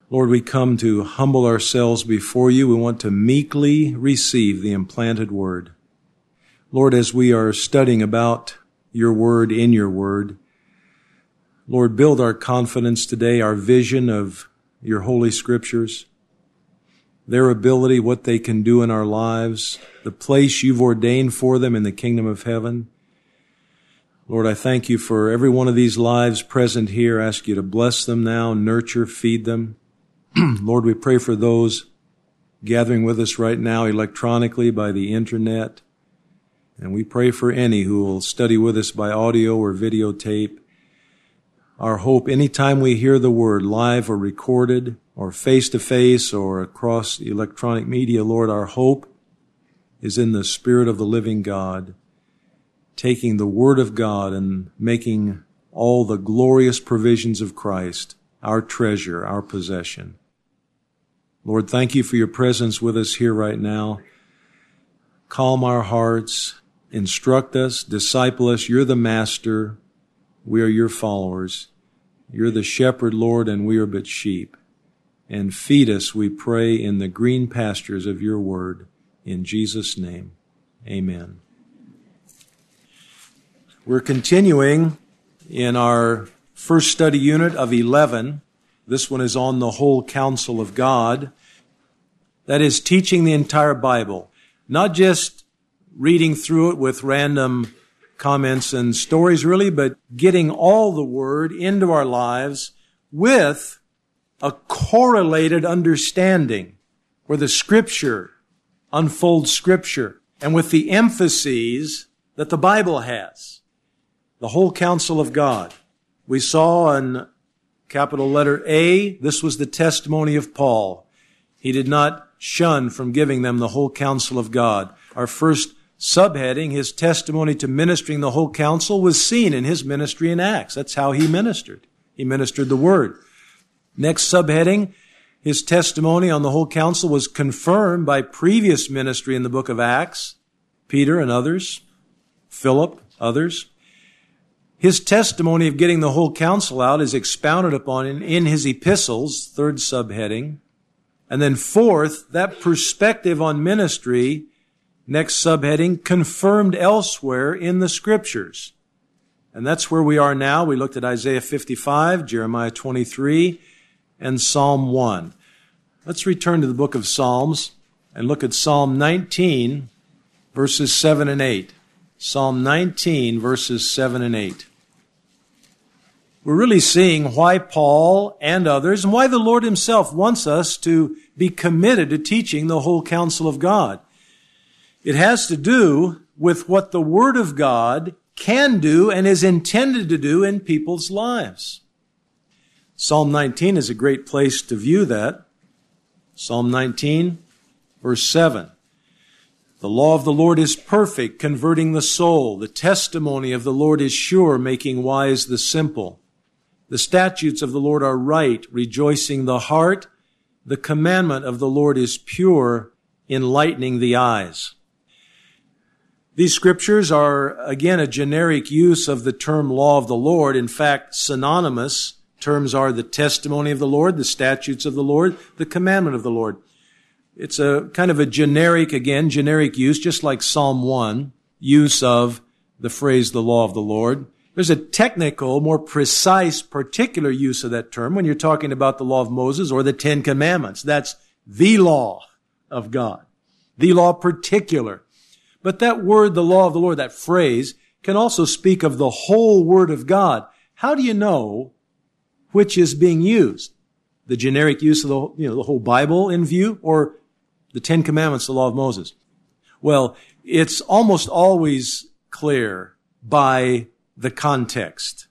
Lord, we come to humble ourselves before you. We want to meekly receive the implanted word. Lord, as we are studying about your word in your word, Lord, build our confidence today, our vision of your holy scriptures, their ability, what they can do in our lives, the place you've ordained for them in the kingdom of heaven. Lord, I thank you for every one of these lives present here. I ask you to bless them now, nurture, feed them. Lord, we pray for those gathering with us right now electronically by the internet. And we pray for any who will study with us by audio or videotape. Our hope, anytime we hear the word live or recorded or face-to-face or across electronic media, Lord, our hope is in the Spirit of the living God, taking the word of God and making all the glorious provisions of Christ our treasure, our possession. Lord, thank you for your presence with us here right now. Calm our hearts, instruct us, disciple us. You're the master. We are your followers. You're the shepherd, Lord, and we are but sheep. And feed us, we pray, in the green pastures of your word. In Jesus' name, amen. We're continuing in our first study unit of 11. This one is on the whole counsel of God. That is teaching the entire Bible, not just reading through it with random comments and stories really, but getting all the Word into our lives with a correlated understanding where the Scripture unfolds Scripture and with the emphases that the Bible has. The whole counsel of God. We saw in capital letter A, this was the testimony of Paul. He did not shun from giving them the whole counsel of God. Our first subheading, his testimony to ministering the whole counsel, was seen in his ministry in Acts. That's how he ministered. He ministered the word. Next subheading, his testimony on the whole counsel was confirmed by previous ministry in the book of Acts, Peter and others, Philip, others. His testimony of getting the whole counsel out is expounded upon in his epistles, third subheading. And then fourth, that perspective on ministry, next subheading, confirmed elsewhere in the Scriptures. And that's where we are now. We looked at Isaiah 55, Jeremiah 23, and Psalm 1. Let's return to the book of Psalms and look at Psalm 19, verses 7 and 8. Psalm 19, verses 7 and 8. We're really seeing why Paul and others, and why the Lord himself wants us to be committed to teaching the whole counsel of God. It has to do with what the Word of God can do and is intended to do in people's lives. Psalm 19 is a great place to view that. Psalm 19, verse 7. The law of the Lord is perfect, converting the soul. The testimony of the Lord is sure, making wise the simple. The statutes of the Lord are right, rejoicing the heart. The commandment of the Lord is pure, enlightening the eyes. These scriptures are, again, a generic use of the term law of the Lord. In fact, synonymous terms are the testimony of the Lord, the statutes of the Lord, the commandment of the Lord. It's a kind of a generic use, just like Psalm 1, use of the phrase the law of the Lord. There's a technical, more precise, particular use of that term when you're talking about the law of Moses or the Ten Commandments. That's the law of God, the law particular. But that word, the law of the Lord, that phrase, can also speak of the whole Word of God. How do you know which is being used? The generic use of the whole Bible in view, or the Ten Commandments, the law of Moses? Well, it's almost always clear by the context.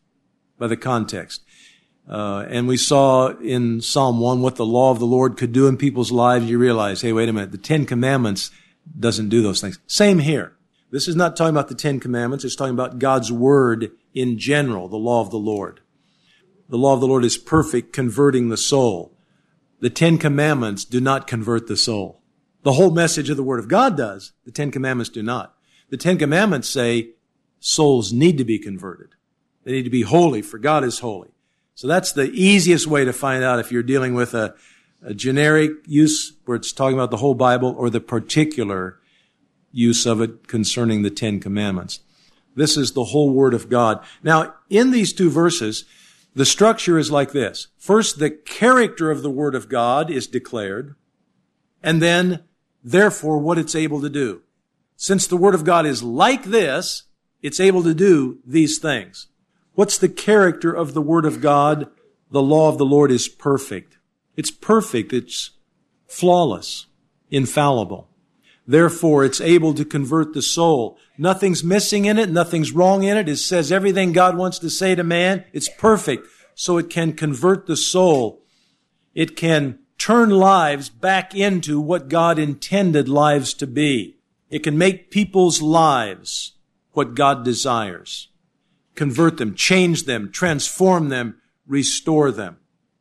And we saw in Psalm 1 what the law of the Lord could do in people's lives. You realize, hey, wait a minute, the Ten Commandments doesn't do those things. Same here. This is not talking about the Ten Commandments. It's talking about God's Word in general, the law of the Lord. The law of the Lord is perfect, converting the soul. The Ten Commandments do not convert the soul. The whole message of the Word of God does. The Ten Commandments do not. The Ten Commandments say souls need to be converted. They need to be holy, for God is holy. So that's the easiest way to find out if you're dealing with a generic use where it's talking about the whole Bible or the particular use of it concerning the Ten Commandments. This is the whole Word of God. Now, in these two verses, the structure is like this. First, the character of the Word of God is declared, and then, therefore, what it's able to do. Since the Word of God is like this, it's able to do these things. What's the character of the Word of God? The law of the Lord is perfect. It's perfect. It's flawless, infallible. Therefore, it's able to convert the soul. Nothing's missing in it. Nothing's wrong in it. It says everything God wants to say to man. It's perfect. So it can convert the soul. It can turn lives back into what God intended lives to be. It can make people's lives what God desires. Convert them, change them, transform them, restore them.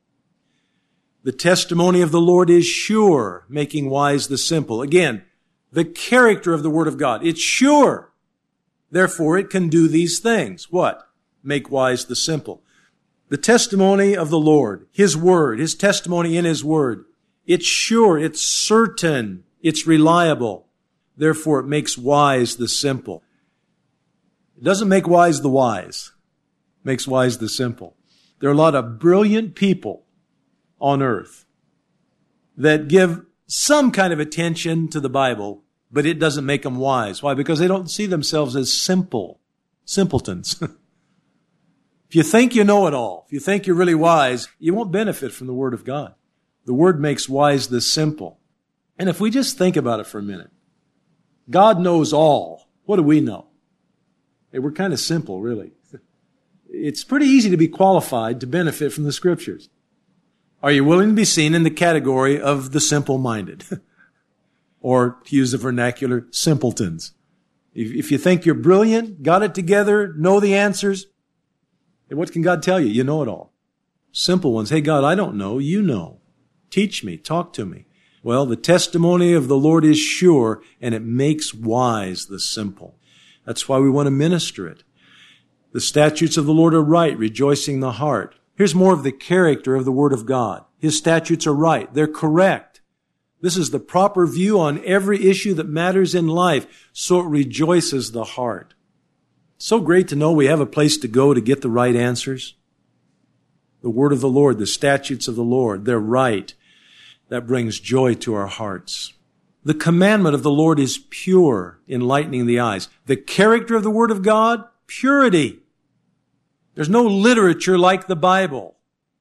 The testimony of the Lord is sure, making wise the simple. Again, the character of the Word of God. It's sure. Therefore, it can do these things. What? Make wise the simple. The testimony of the Lord, His Word, His testimony in His Word. It's sure, it's certain, it's reliable. Therefore, it makes wise the simple. It doesn't make wise the wise. It makes wise the simple. There are a lot of brilliant people on earth that give some kind of attention to the Bible, but it doesn't make them wise. Why? Because they don't see themselves as simpletons. If you think you know it all, if you think you're really wise, you won't benefit from the Word of God. The Word makes wise the simple. And if we just think about it for a minute, God knows all. What do we know? Hey, we're kind of simple, really. It's pretty easy to be qualified to benefit from the Scriptures. Are you willing to be seen in the category of the simple-minded? Or, to use the vernacular, simpletons. If you think you're brilliant, got it together, know the answers, and what can God tell you? You know it all. Simple ones. Hey, God, I don't know. You know. Teach me. Talk to me. Well, the testimony of the Lord is sure, and it makes wise the simple. That's why we want to minister it. The statutes of the Lord are right, rejoicing the heart. Here's more of the character of the Word of God. His statutes are right. They're correct. This is the proper view on every issue that matters in life, so it rejoices the heart. So great to know we have a place to go to get the right answers. The Word of the Lord, the statutes of the Lord, they're right. That brings joy to our hearts. The commandment of the Lord is pure, enlightening the eyes. The character of the Word of God, purity. There's no literature like the Bible.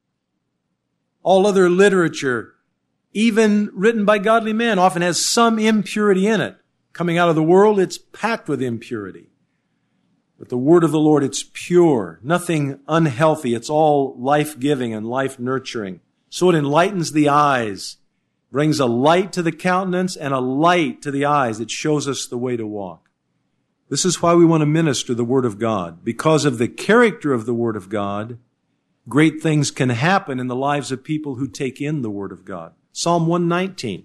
All other literature, even written by godly men, often has some impurity in it. Coming out of the world, it's packed with impurity. But the Word of the Lord, it's pure, nothing unhealthy. It's all life-giving and life-nurturing. So it enlightens the eyes, brings a light to the countenance and a light to the eyes. It shows us the way to walk. This is why we want to minister the Word of God. Because of the character of the Word of God, great things can happen in the lives of people who take in the Word of God. Psalm 119.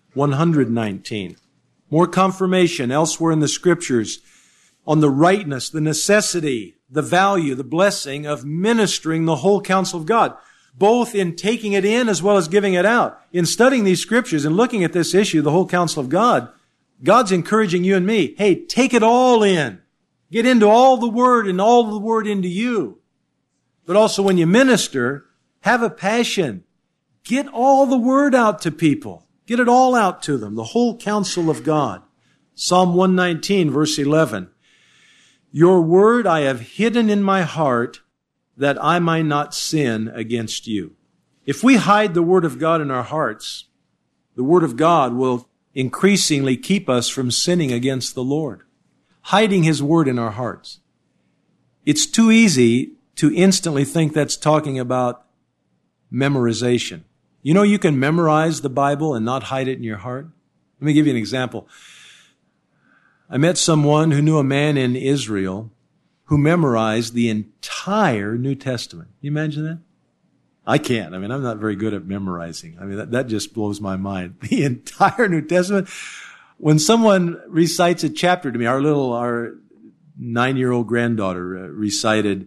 More confirmation elsewhere in the Scriptures on the rightness, the necessity, the value, the blessing of ministering the whole counsel of God, both in taking it in as well as giving it out. In studying these Scriptures and looking at this issue, the whole counsel of God, God's encouraging you and me, hey, take it all in. Get into all the Word and all the Word into you. But also when you minister, have a passion. Get all the Word out to people. Get it all out to them, the whole counsel of God. Psalm 119, verse 11. Your Word I have hidden in my heart that I might not sin against you. If we hide the Word of God in our hearts, the Word of God will increasingly keep us from sinning against the Lord. Hiding His Word in our hearts. It's too easy to instantly think that's talking about memorization. You know, you can memorize the Bible and not hide it in your heart. Let me give you an example. I met someone who knew a man in Israel who memorized the entire New Testament. Can you imagine that? I can't. I'm not very good at memorizing. That just blows my mind. The entire New Testament. When someone recites a chapter to me, our 9-year-old granddaughter recited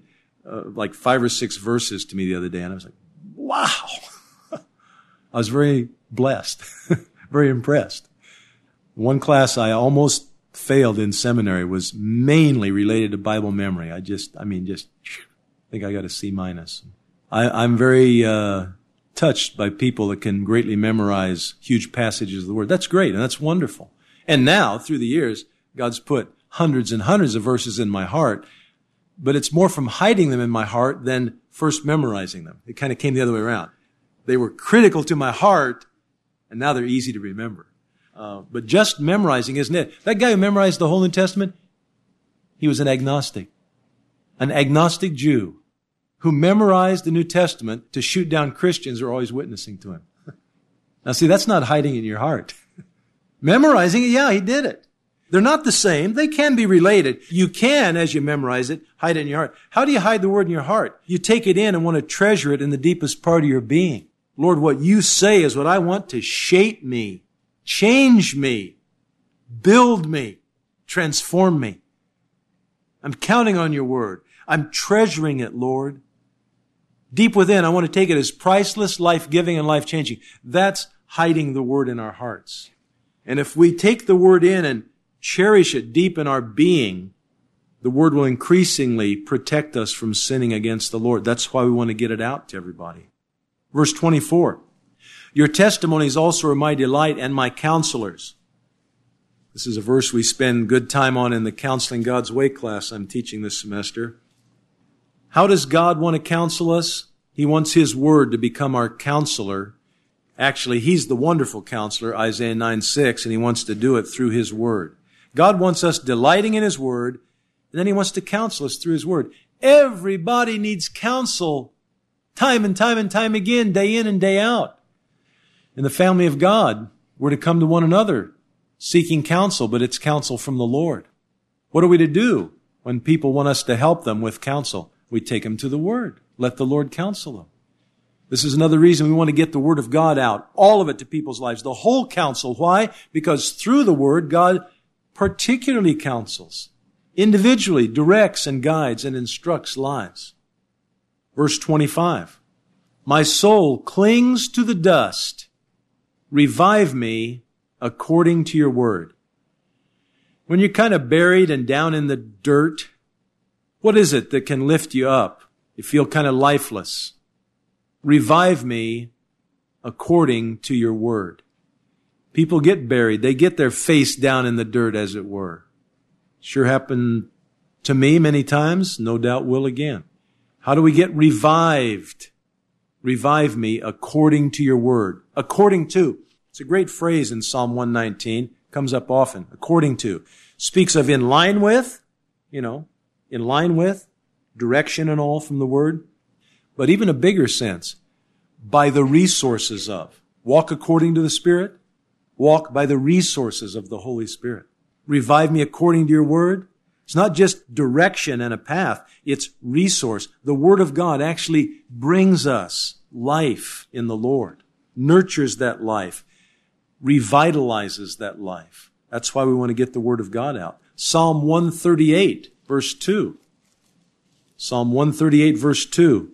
like 5 or 6 verses to me the other day, and I was like, wow. I was very blessed, very impressed. One class I almost failed in seminary was mainly related to Bible memory. I think I got a C-. I'm very touched by people that can greatly memorize huge passages of the Word. That's great, and that's wonderful. And now, through the years, God's put hundreds and hundreds of verses in my heart, but it's more from hiding them in my heart than first memorizing them. It kind of came the other way around. They were critical to my heart, and now they're easy to remember. But just memorizing isn't it. That guy who memorized the whole New Testament, he was an agnostic Jew who memorized the New Testament to shoot down Christians who are always witnessing to him. Now see, that's not hiding in your heart. Memorizing it, yeah, he did it. They're not the same. They can be related. You can, as you memorize it, hide it in your heart. How do you hide the Word in your heart? You take it in and want to treasure it in the deepest part of your being. Lord, what you say is what I want to shape me, change me, build me, transform me. I'm counting on your Word. I'm treasuring it, Lord. Deep within, I want to take it as priceless, life-giving, and life-changing. That's hiding the Word in our hearts. And if we take the Word in and cherish it deep in our being, the Word will increasingly protect us from sinning against the Lord. That's why we want to get it out to everybody. Verse 24, your testimonies also are my delight and my counselors. This is a verse we spend good time on in the Counseling God's Way class I'm teaching this semester. How does God want to counsel us? He wants His Word to become our counselor. Actually, He's the wonderful counselor, Isaiah 9:6, and He wants to do it through His Word. God wants us delighting in His Word, and then He wants to counsel us through His Word. Everybody needs counsel time and time and time again, day in and day out. In the family of God, we're to come to one another seeking counsel, but it's counsel from the Lord. What are we to do when people want us to help them with counsel? We take them to the Word. Let the Lord counsel them. This is another reason we want to get the Word of God out, all of it to people's lives, the whole counsel. Why? Because through the Word, God particularly counsels, individually directs and guides and instructs lives. Verse 25, my soul clings to the dust. Revive me according to your word. When you're kind of buried and down in the dirt, what is it that can lift you up? You feel kind of lifeless. Revive me according to your word. People get buried. They get their face down in the dirt, as it were. Sure happened to me many times. No doubt will again. How do we get revived? Revive me according to your word. According to. It's a great phrase in Psalm 119. Comes up often. According to. Speaks of in line with, in line with, direction and all from the word. But even a bigger sense, by the resources of. Walk according to the Spirit. Walk by the resources of the Holy Spirit. Revive me according to your word. It's not just direction and a path. It's resource. The Word of God actually brings us life in the Lord, nurtures that life, revitalizes that life. That's why we want to get the Word of God out. Psalm 138, verse 2. Psalm 138, verse 2.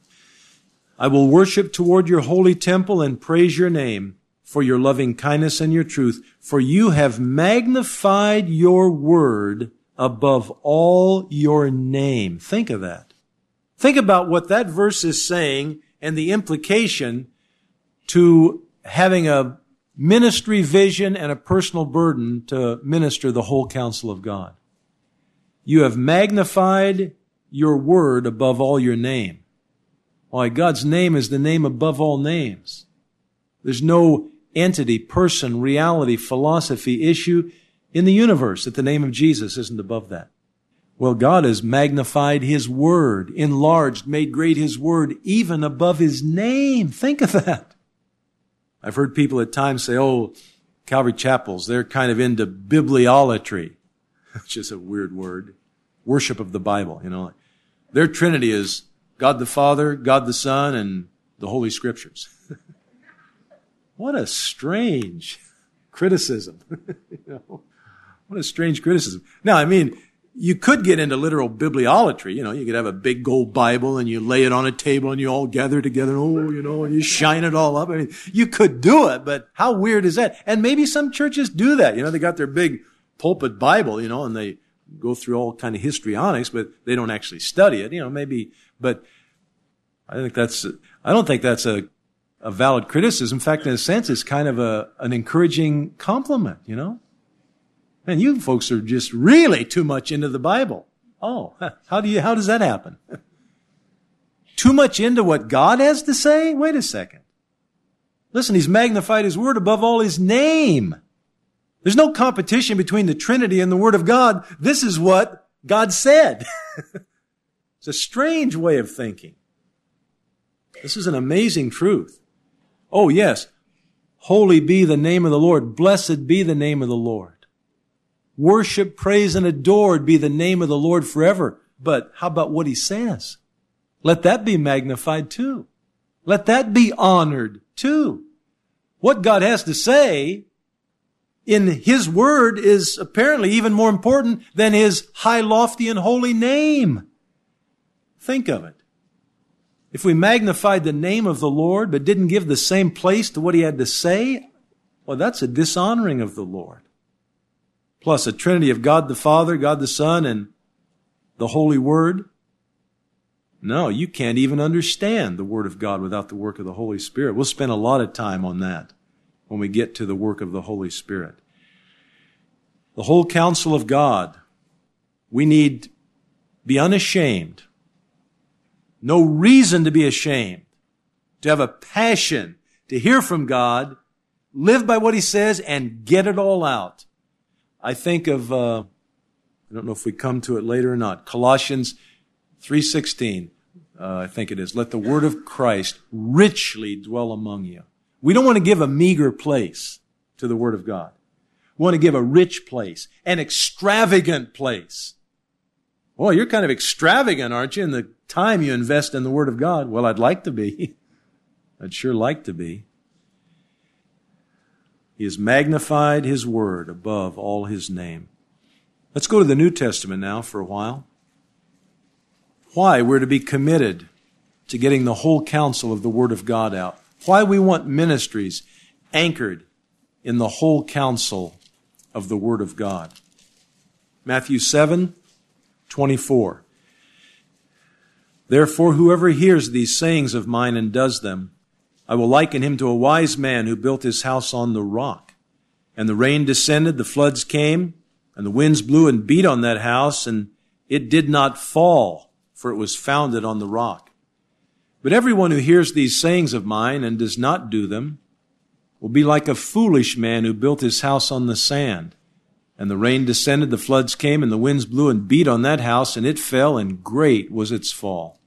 I will worship toward your holy temple and praise your name for your loving kindness and your truth, for you have magnified your word above all your name. Think of that. Think about what that verse is saying and the implication to having a ministry vision and a personal burden to minister the whole counsel of God. You have magnified your word above all your name. Why, God's name is the name above all names. There's no entity, person, reality, philosophy, issue in the universe that the name of Jesus isn't above that. Well, God has magnified His Word, enlarged, made great His Word, even above His name. Think of that. I've heard people at times say, Calvary Chapels, they're kind of into bibliolatry, which is a weird word. Worship of the Bible, Their Trinity is God the Father, God the Son, and the Holy Scriptures. What a strange criticism. What a strange criticism. Now, You could get into literal bibliolatry. You could have a big gold Bible and you lay it on a table and you all gather together, and you shine it all up. I mean, you could do it, but how weird is that? And maybe some churches do that. They got their big pulpit Bible, and they go through all kind of histrionics, but they don't actually study it, maybe. But I don't think that's a valid criticism. In fact, in a sense, it's kind of an encouraging compliment, Man, you folks are just really too much into the Bible. Oh, how does that happen? Too much into what God has to say? Wait a second. Listen, He's magnified His Word above all His name. There's no competition between the Trinity and the Word of God. This is what God said. It's a strange way of thinking. This is an amazing truth. Oh, yes. Holy be the name of the Lord. Blessed be the name of the Lord. Worship, praise, and adored be the name of the Lord forever. But how about what He says? Let that be magnified too. Let that be honored too. What God has to say in His Word is apparently even more important than His high, lofty, and holy name. Think of it. If we magnified the name of the Lord but didn't give the same place to what He had to say, well, that's a dishonoring of the Lord. Plus a Trinity of God the Father, God the Son, and the Holy Word. No, you can't even understand the Word of God without the work of the Holy Spirit. We'll spend a lot of time on that when we get to the work of the Holy Spirit. The whole counsel of God. We need to be unashamed. No reason to be ashamed. To have a passion to hear from God, live by what He says, and get it all out. I think of, I don't know if we come to it later or not, Colossians 3:16, I think it is. Let the word of Christ richly dwell among you. We don't want to give a meager place to the Word of God. We want to give a rich place, an extravagant place. Well, you're kind of extravagant, aren't you, in the time you invest in the Word of God? Well, I'd like to be. I'd sure like to be. He has magnified His Word above all His name. Let's go to the New Testament now for a while. Why we're to be committed to getting the whole counsel of the Word of God out. Why we want ministries anchored in the whole counsel of the Word of God. Matthew 7:24. Therefore, whoever hears these sayings of mine and does them, I will liken him to a wise man who built his house on the rock. And the rain descended, the floods came, and the winds blew and beat on that house, and it did not fall, for it was founded on the rock. But everyone who hears these sayings of mine and does not do them will be like a foolish man who built his house on the sand. And the rain descended, the floods came, and the winds blew and beat on that house, and it fell, and great was its fall.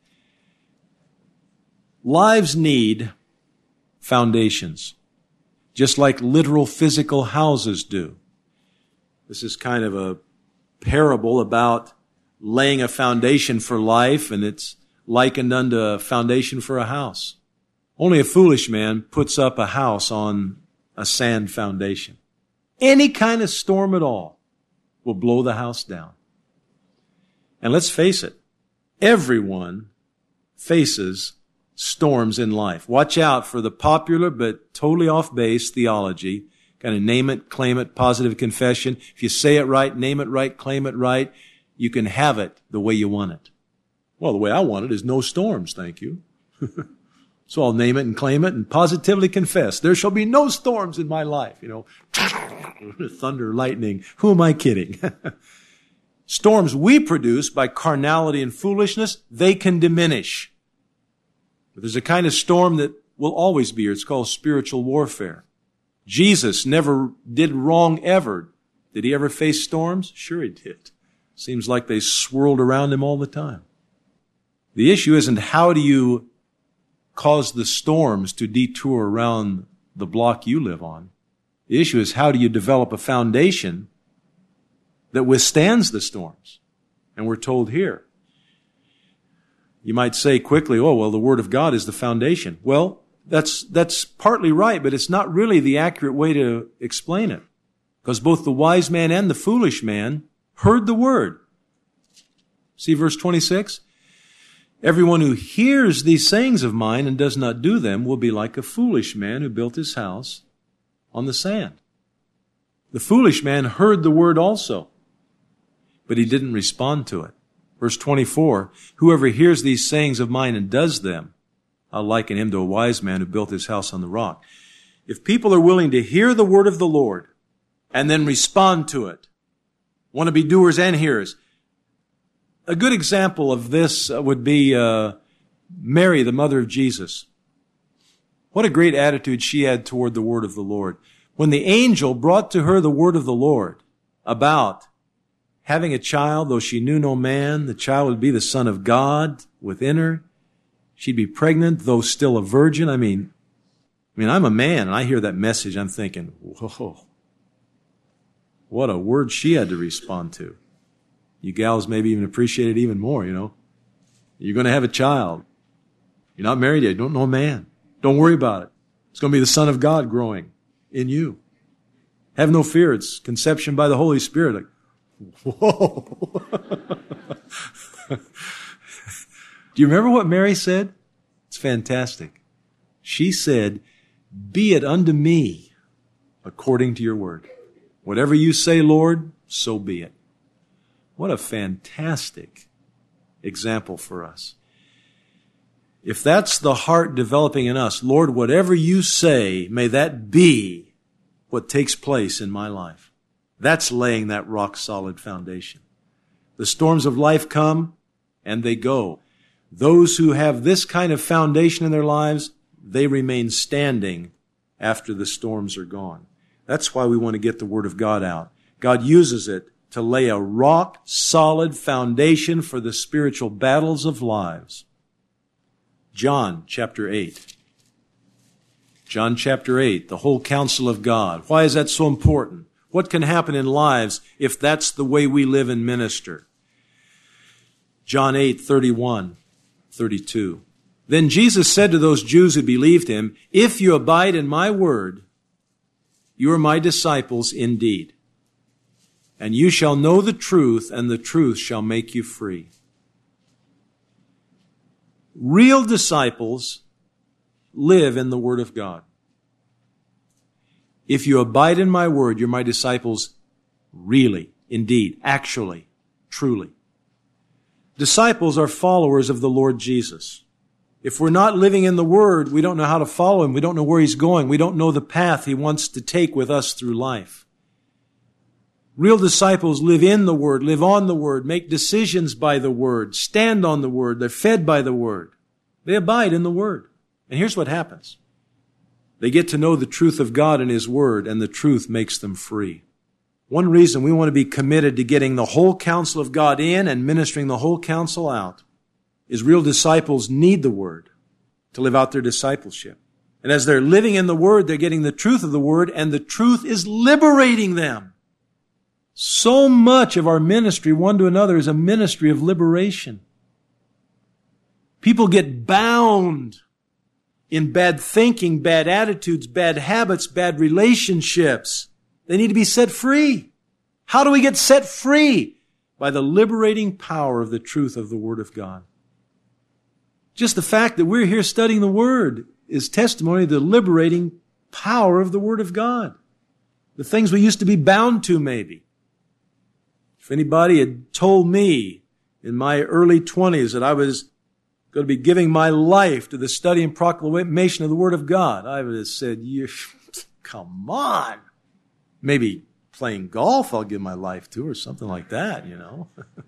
Lives need foundations, just like literal physical houses do. This is kind of a parable about laying a foundation for life, and it's likened unto a foundation for a house. Only a foolish man puts up a house on a sand foundation. Any kind of storm at all will blow the house down. And let's face it, everyone faces storms in life. Watch out for the popular but totally off base theology. Kind of name it, claim it, positive confession. If you say it right, name it right, claim it right, you can have it the way you want it. Well, the way I want it is no storms, thank you. So I'll name it and claim it and positively confess. There shall be no storms in my life. Thunder, lightning. Who am I kidding? Storms we produce by carnality and foolishness, they can diminish. But there's a kind of storm that will always be here. It's called spiritual warfare. Jesus never did wrong ever. Did He ever face storms? Sure He did. Seems like they swirled around Him all the time. The issue isn't how do you cause the storms to detour around the block you live on. The issue is how do you develop a foundation that withstands the storms? And we're told here. You might say quickly, oh, well, the Word of God is the foundation. Well, that's partly right, but it's not really the accurate way to explain it. Because both the wise man and the foolish man heard the Word. See verse 26? Everyone who hears these sayings of mine and does not do them will be like a foolish man who built his house on the sand. The foolish man heard the word also, but he didn't respond to it. Verse 24, whoever hears these sayings of mine and does them, I'll liken him to a wise man who built his house on the rock. If people are willing to hear the word of the Lord and then respond to it, want to be doers and hearers. A good example of this would be Mary, the mother of Jesus. What a great attitude she had toward the word of the Lord. When the angel brought to her the word of the Lord about having a child, though she knew no man, the child would be the Son of God within her. She'd be pregnant, though still a virgin. I mean, I'm a man, and I hear that message, I'm thinking, whoa, what a word she had to respond to. You gals maybe even appreciate it even more, you know. You're going to have a child. You're not married yet. You don't know a man. Don't worry about it. It's going to be the Son of God growing in you. Have no fear. It's conception by the Holy Spirit. Like, whoa. Do you remember what Mary said? It's fantastic. She said, be it unto me according to your word. Whatever you say, Lord, so be it. What a fantastic example for us. If that's the heart developing in us, Lord, whatever you say, may that be what takes place in my life. That's laying that rock-solid foundation. The storms of life come and they go. Those who have this kind of foundation in their lives, they remain standing after the storms are gone. That's why we want to get the Word of God out. God uses it to lay a rock-solid foundation for the spiritual battles of lives. John chapter 8. John chapter 8, the whole counsel of God. Why is that so important? What can happen in lives if that's the way we live and minister? John 8, 31, 32. Then Jesus said to those Jews who believed him, if you abide in my word, you are my disciples indeed. And you shall know the truth, and the truth shall make you free. Real disciples live in the Word of God. If you abide in my word, you're my disciples really, indeed, actually, truly. Disciples are followers of the Lord Jesus. If we're not living in the Word, we don't know how to follow Him. We don't know where He's going. We don't know the path He wants to take with us through life. Real disciples live in the Word, live on the Word, make decisions by the Word, stand on the Word. They're fed by the Word. They abide in the Word. And here's what happens. They get to know the truth of God and His Word, and the truth makes them free. One reason we want to be committed to getting the whole counsel of God in and ministering the whole counsel out is real disciples need the Word to live out their discipleship. And as they're living in the Word, they're getting the truth of the Word, and the truth is liberating them. So much of our ministry, one to another, is a ministry of liberation. People get bound in bad thinking, bad attitudes, bad habits, bad relationships. They need to be set free. How do we get set free? By the liberating power of the truth of the Word of God. Just the fact that we're here studying the Word is testimony to the liberating power of the Word of God. The things we used to be bound to, maybe. If anybody had told me in my early 20s that I was going to be giving my life to the study and proclamation of the Word of God, I would have said, come on. Maybe playing golf I'll give my life to or something like that, you know.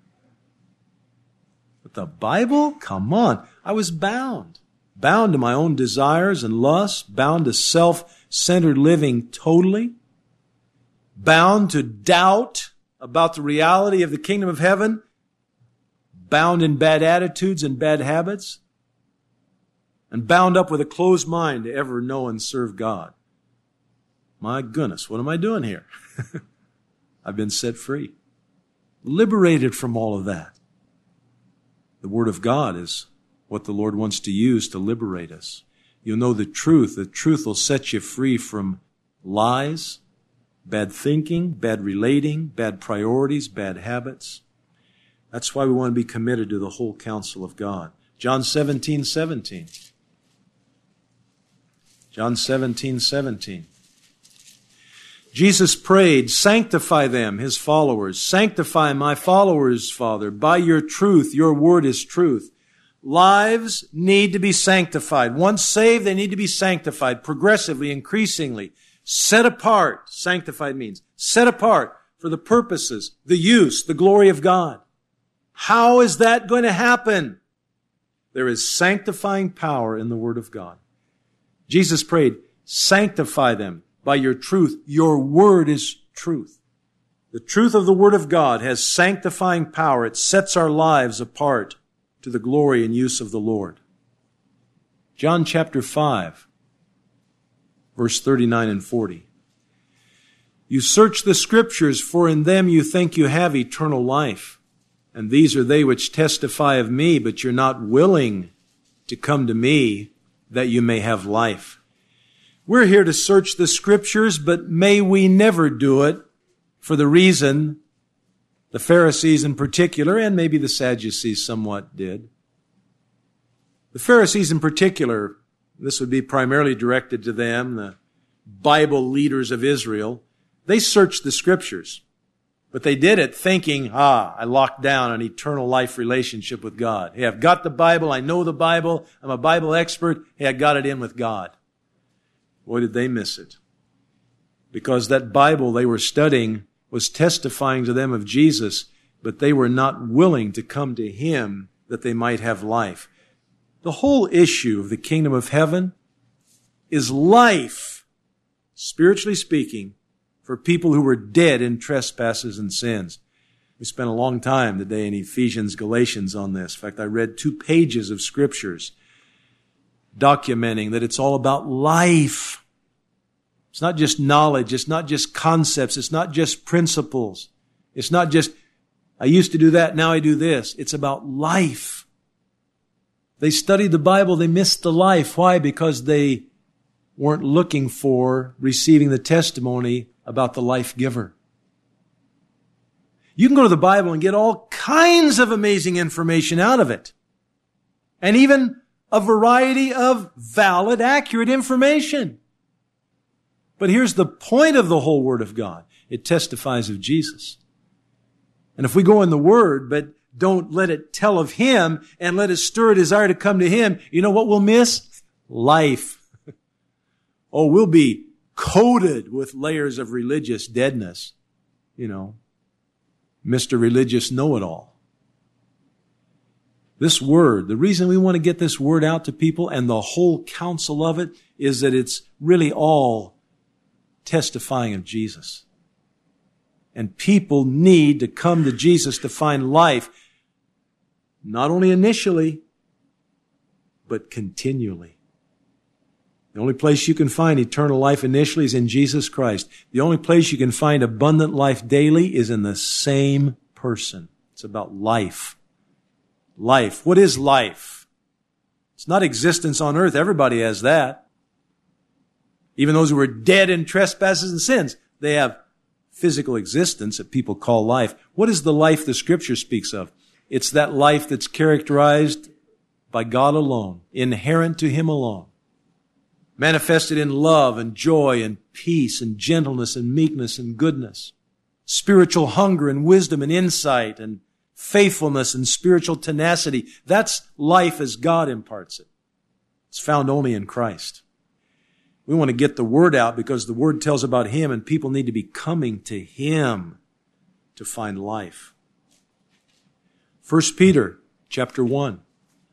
But the Bible? Come on. I was bound. Bound to my own desires and lusts, bound to self-centered living totally, bound to doubt about the reality of the kingdom of heaven, bound in bad attitudes and bad habits, and bound up with a closed mind to ever know and serve God. My goodness, what am I doing here? I've been set free, liberated from all of that. The Word of God is what the Lord wants to use to liberate us. You'll know the truth. The truth will set you free from lies, bad thinking, bad relating, bad priorities, bad habits. That's why we want to be committed to the whole counsel of God. John 17:17. John 17:17. Jesus prayed, sanctify them, His followers. Sanctify my followers, Father, by your truth. Your word is truth. Lives need to be sanctified. Once saved, they need to be sanctified progressively, increasingly. Set apart, sanctified means, set apart for the purposes, the use, the glory of God. How is that going to happen? There is sanctifying power in the Word of God. Jesus prayed, sanctify them by your truth. Your word is truth. The truth of the Word of God has sanctifying power. It sets our lives apart to the glory and use of the Lord. John chapter 5, verse 39 and 40. You search the Scriptures, for in them you think you have eternal life. And these are they which testify of me, but you're not willing to come to me that you may have life. We're here to search the Scriptures, but may we never do it for the reason the Pharisees in particular, and maybe the Sadducees somewhat did. The Pharisees in particular, this would be primarily directed to them, the Bible leaders of Israel. They searched the Scriptures, but they did it thinking, I locked down an eternal life relationship with God. Hey, I've got the Bible. I know the Bible. I'm a Bible expert. Hey, I got it in with God. Boy, did they miss it. Because that Bible they were studying was testifying to them of Jesus, but they were not willing to come to Him that they might have life. The whole issue of the kingdom of heaven is life, spiritually speaking, for people who were dead in trespasses and sins. We spent a long time today in Ephesians, Galatians on this. In fact, I read 2 pages of scriptures documenting that it's all about life. It's not just knowledge. It's not just concepts. It's not just principles. It's not just, I used to do that, now I do this. It's about life. They studied the Bible, they missed the life. Why? Because they weren't looking for receiving the testimony about the life giver. You can go to the Bible and get all kinds of amazing information out of it. And even a variety of valid, accurate information. But here's the point of the whole Word of God. It testifies of Jesus. And if we go in the Word, but don't let it tell of Him and let it stir a desire to come to Him, you know what we'll miss? Life. Oh, we'll be coated with layers of religious deadness. You know, Mr. Religious Know-It-all. This Word, the reason we want to get this Word out to people and the whole counsel of it is that it's really all testifying of Jesus. And people need to come to Jesus to find life, not only initially, but continually. The only place you can find eternal life initially is in Jesus Christ. The only place you can find abundant life daily is in the same person. It's about life. Life. What is life? It's not existence on earth. Everybody has that. Even those who are dead in trespasses and sins, they have physical existence that people call life. What is the life the Scripture speaks of? It's that life that's characterized by God alone, inherent to Him alone, manifested in love and joy and peace and gentleness and meekness and goodness, spiritual hunger and wisdom and insight and faithfulness and spiritual tenacity. That's life as God imparts it. It's found only in Christ. We want to get the Word out because the Word tells about Him and people need to be coming to Him to find life. 1 Peter chapter 1.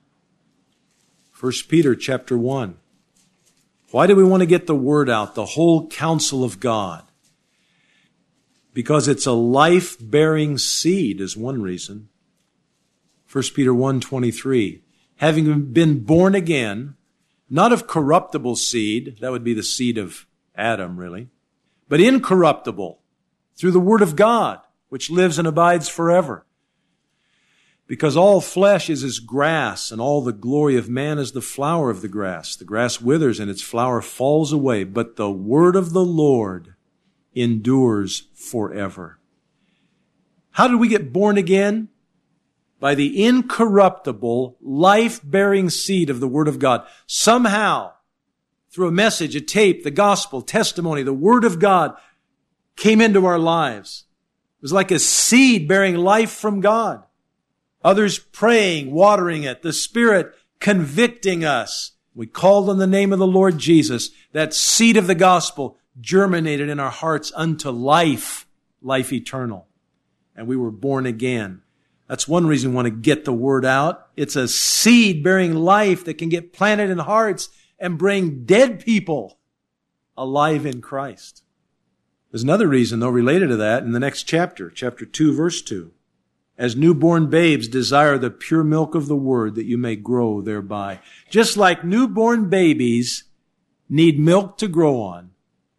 1 Peter chapter 1. Why do we want to get the Word out, the whole counsel of God? Because it's a life-bearing seed is one reason. 1 Peter 1:23. Having been born again, not of corruptible seed, that would be the seed of Adam, really, but incorruptible, through the Word of God, which lives and abides forever. Because all flesh is as grass, and all the glory of man is the flower of the grass. The grass withers, and its flower falls away, but the word of the Lord endures forever. How did we get born again? by the incorruptible, life-bearing seed of the Word of God. Somehow, through a message, a tape, the gospel, testimony, the Word of God came into our lives. It was like a seed bearing life from God. Others praying, watering it, the Spirit convicting us. We called on the name of the Lord Jesus. That seed of the gospel germinated in our hearts unto life, life eternal. And we were born again. That's one reason we want to get the word out. It's a seed bearing life that can get planted in hearts and bring dead people alive in Christ. There's another reason, though, related to that in the next chapter, chapter 2, verse 2. As newborn babes desire the pure milk of the word that you may grow thereby. Just like newborn babies need milk to grow on,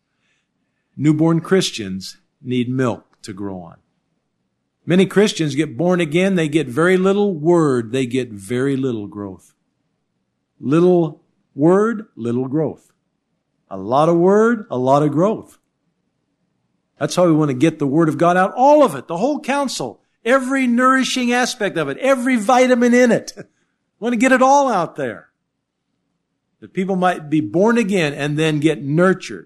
newborn Christians need milk to grow on. Many Christians get born again, they get very little word, they get very little growth. Little word, little growth. A lot of word, a lot of growth. That's how we want to get the Word of God out. All of it, the whole counsel, every nourishing aspect of it, every vitamin in it. We want to get it all out there. That people might be born again and then get nurtured.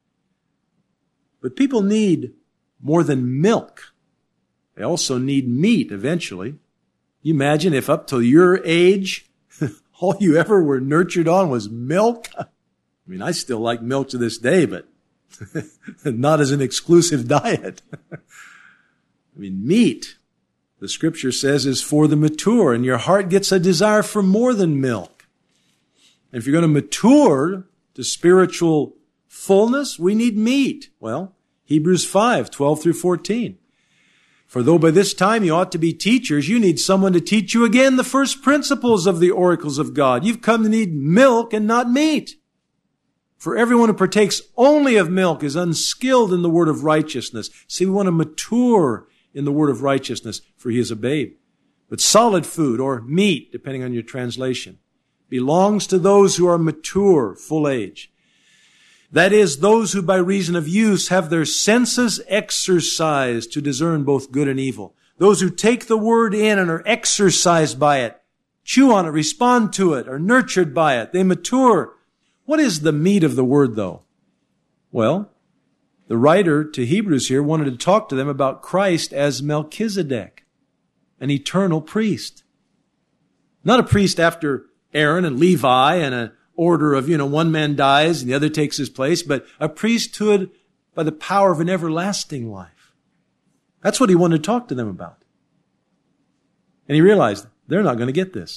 But people need more than milk. They also need meat eventually. You imagine if up till your age, all you ever were nurtured on was milk? I mean, I still like milk to this day, but not as an exclusive diet. I mean, meat, the Scripture says, is for the mature, and your heart gets a desire for more than milk. And if you're going to mature to spiritual fullness, we need meat. Well, Hebrews 5, 12 through 14. For though by this time you ought to be teachers, you need someone to teach you again the first principles of the oracles of God. You've come to need milk and not meat. For everyone who partakes only of milk is unskilled in the word of righteousness. See, we want to mature in the word of righteousness, for he is a babe. But solid food, or meat, depending on your translation, belongs to those who are mature, full age. That is, those who by reason of use have their senses exercised to discern both good and evil. Those who take the word in and are exercised by it, chew on it, respond to it, are nurtured by it. They mature. What is the meat of the word, though? Well, the writer to Hebrews here wanted to talk to them about Christ as Melchizedek, an eternal priest. Not a priest after Aaron and Levi and an order of, one man dies and the other takes his place, but a priesthood by the power of an everlasting life. That's what he wanted to talk to them about. And he realized they're not going to get this.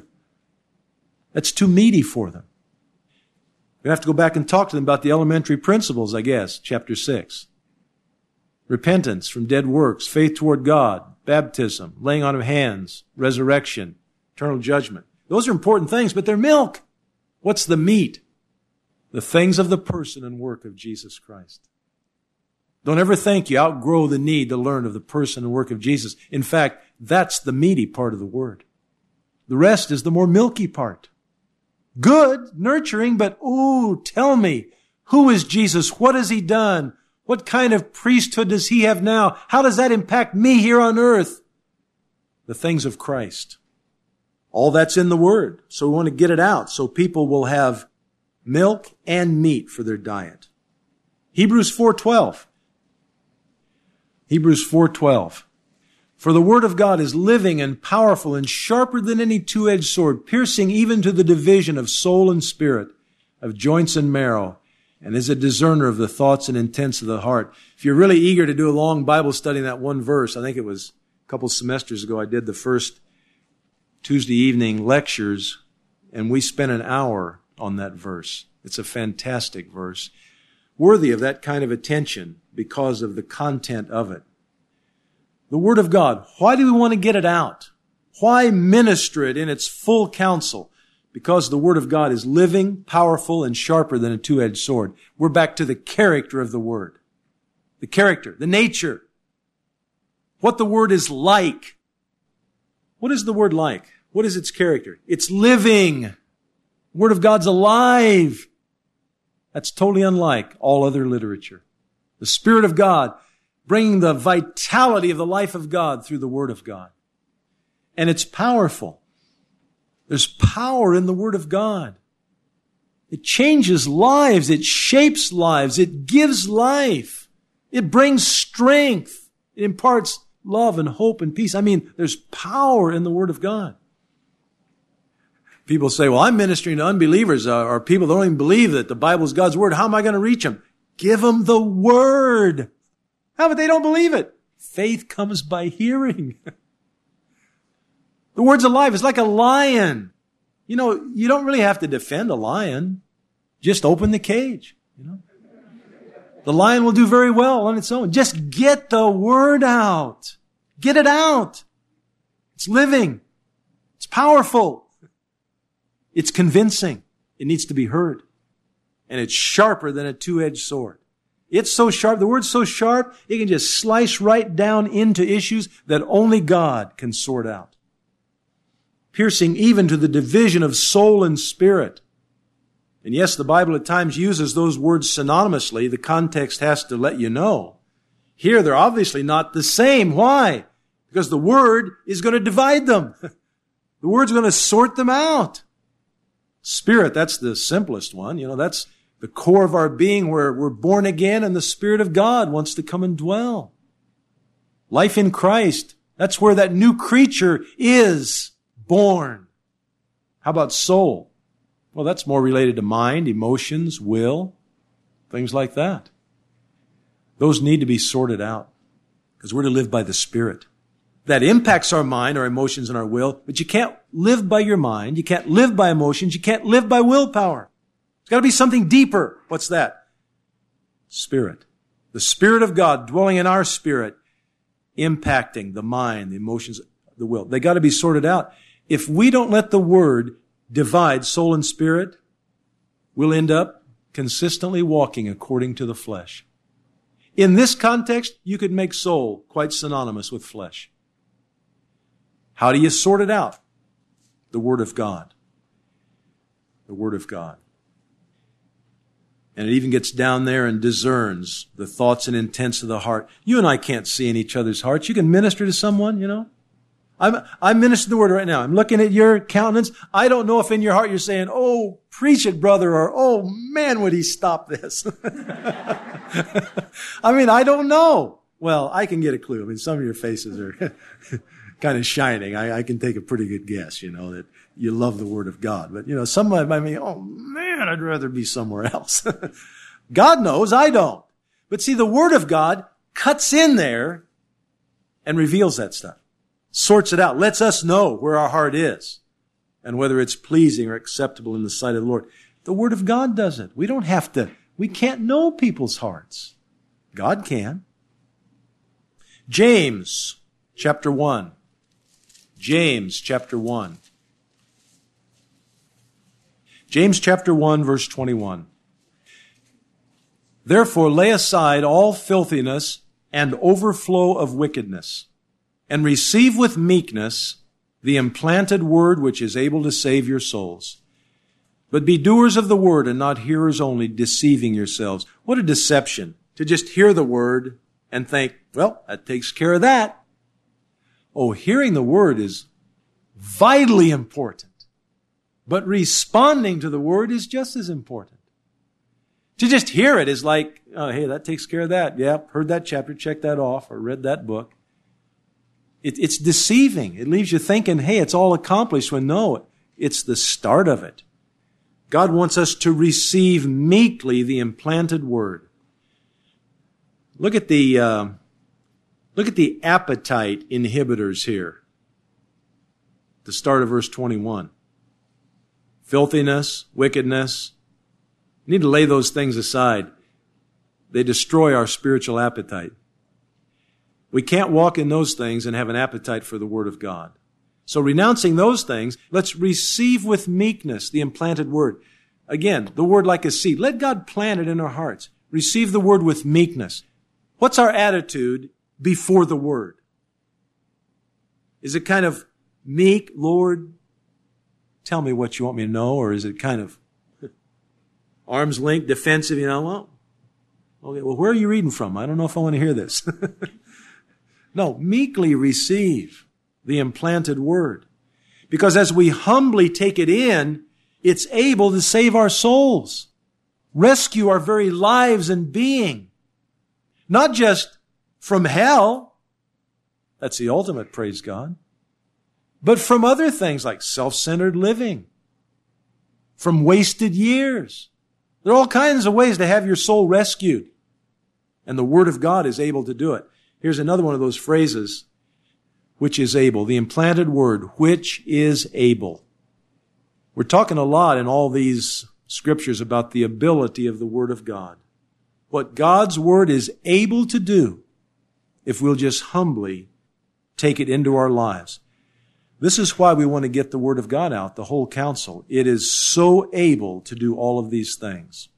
That's too meaty for them. We have to go back and talk to them about the elementary principles, I guess, chapter 6. Repentance from dead works, faith toward God, baptism, laying on of hands, resurrection, eternal judgment. Those are important things, but they're milk. What's the meat? The things of the person and work of Jesus Christ. Don't ever think you outgrow the need to learn of the person and work of Jesus. In fact, that's the meaty part of the word. The rest is the more milky part. Good, nurturing, but tell me, who is Jesus? What has he done? What kind of priesthood does he have now? How does that impact me here on earth? The things of Christ. All that's in the Word. So we want to get it out so people will have milk and meat for their diet. Hebrews 4:12. Hebrews 4:12. For the word of God is living and powerful and sharper than any two-edged sword, piercing even to the division of soul and spirit, of joints and marrow, and is a discerner of the thoughts and intents of the heart. If you're really eager to do a long Bible study in that one verse, I think it was a couple semesters ago I did the first Tuesday evening lectures, and we spent an hour on that verse. It's a fantastic verse, worthy of that kind of attention because of the content of it. The Word of God. Why do we want to get it out? Why minister it in its full counsel? Because the Word of God is living, powerful, and sharper than a two-edged sword. We're back to the character of the Word. The character, the nature. What the Word is like. What is the Word like? What is its character? It's living. The Word of God's alive. That's totally unlike all other literature. The Spirit of God bringing the vitality of the life of God through the Word of God. And it's powerful. There's power in the Word of God. It changes lives. It shapes lives. It gives life. It brings strength. It imparts love and hope and peace. I mean, there's power in the Word of God. People say, well, I'm ministering to unbelievers or people that don't even believe that the Bible is God's Word. How am I going to reach them? Give them the Word. How about they don't believe it? Faith comes by hearing. The Word's alive. It's like a lion. You know, you don't really have to defend a lion. Just open the cage. You know, the lion will do very well on its own. Just get the Word out. Get it out. It's living. It's powerful. It's convincing. It needs to be heard. And it's sharper than a two-edged sword. It's so sharp, the Word's so sharp, it can just slice right down into issues that only God can sort out. Piercing even to the division of soul and spirit. And yes, the Bible at times uses those words synonymously. The context has to let you know. Here, they're obviously not the same. Why? Because the Word is going to divide them. The Word's going to sort them out. Spirit, that's the simplest one. You know, that's the core of our being where we're born again and the Spirit of God wants to come and dwell. Life in Christ, that's where that new creature is born. How about soul? Well, that's more related to mind, emotions, will, things like that. Those need to be sorted out because we're to live by the Spirit. That impacts our mind, our emotions, and our will, but you can't live by your mind. You can't live by emotions. You can't live by willpower. It's got to be something deeper. What's that? Spirit. The Spirit of God dwelling in our spirit, impacting the mind, the emotions, the will. They got to be sorted out. If we don't let the Word divide soul and spirit, we'll end up consistently walking according to the flesh. In this context, you could make soul quite synonymous with flesh. How do you sort it out? The Word of God. The Word of God. And it even gets down there and discerns the thoughts and intents of the heart. You and I can't see in each other's hearts. You can minister to someone, you know. I'm ministering the Word right now. I'm looking at your countenance. I don't know if in your heart you're saying, oh, preach it, brother, or oh, man, would he stop this? I mean, I don't know. Well, I can get a clue. I mean, some of your faces are kind of shining. I can take a pretty good guess, you know, that you love the Word of God. But, you know, some might mean, oh, man, I'd rather be somewhere else. God knows, I don't. But see, the Word of God cuts in there and reveals that stuff. Sorts it out, lets us know where our heart is and whether it's pleasing or acceptable in the sight of the Lord. The Word of God does it. We don't have to. We can't know people's hearts. God can. James chapter 1. James chapter 1. James chapter 1 verse 21. Therefore lay aside all filthiness and overflow of wickedness, and receive with meekness the implanted word which is able to save your souls. But be doers of the word and not hearers only, deceiving yourselves. What a deception to just hear the word and think, well, that takes care of that. Oh, hearing the word is vitally important. But responding to the word is just as important. To just hear it is like, oh, hey, that takes care of that. Yep, heard that chapter, checked that off, or read that book. It's deceiving. It leaves you thinking, hey, it's all accomplished, when no, it's the start of it. God wants us to receive meekly the implanted word. Look at the appetite inhibitors here. The start of verse 21. Filthiness, wickedness. You need to lay those things aside. They destroy our spiritual appetite. We can't walk in those things and have an appetite for the Word of God. So renouncing those things, let's receive with meekness the implanted Word. Again, the Word like a seed. Let God plant it in our hearts. Receive the Word with meekness. What's our attitude before the Word? Is it kind of meek, Lord, tell me what you want me to know? Or is it kind of arm's length, defensive, you know, well, okay, well, where are you reading from? I don't know if I want to hear this. No, meekly receive the implanted Word. Because as we humbly take it in, it's able to save our souls, rescue our very lives and being. Not just from hell, that's the ultimate, praise God, but from other things like self-centered living, from wasted years. There are all kinds of ways to have your soul rescued. And the Word of God is able to do it. Here's another one of those phrases, which is able. The implanted Word, which is able. We're talking a lot in all these scriptures about the ability of the Word of God. What God's Word is able to do if we'll just humbly take it into our lives. This is why we want to get the Word of God out, the whole counsel. It is so able to do all of these things.